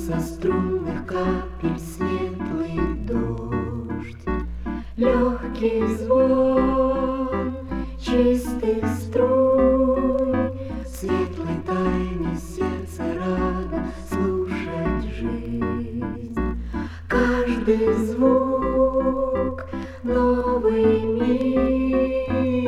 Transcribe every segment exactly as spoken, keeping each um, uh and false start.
Со струнных капель светлый дождь, легкий звон чистых струй, светлой тайне сердце рада слушать жизнь. Каждый звук — новый мир.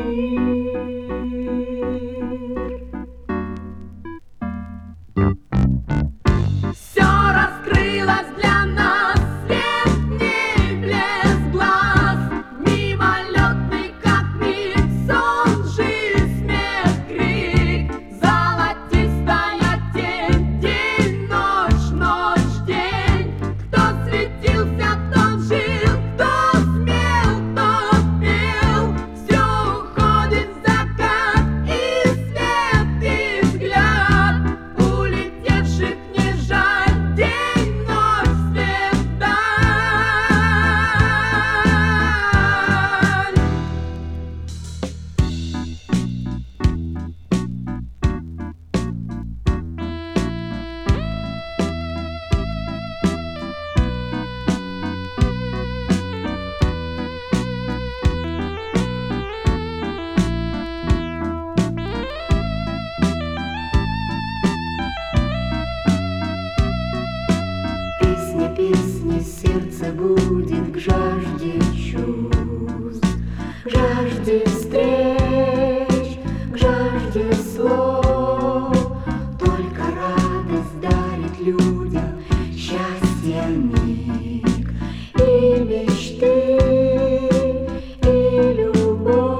Песни сердце будет к жажде чувств, к жажде встреч, к жажде слов. Только радость дарит людям счастье миг и мечты, и любовь.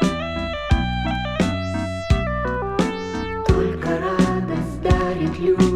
You